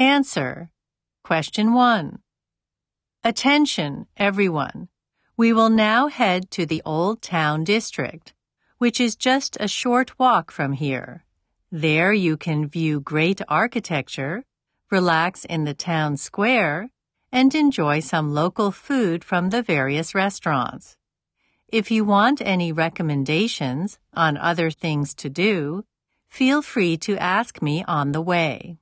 Answer. Question 1. Attention, everyone. We will now head to the Old Town District, which is just a short walk from here. There you can view great architecture, relax in the town square, and enjoy some local food from the various restaurants. If you want any recommendations on other things to do, feel free to ask me on the way.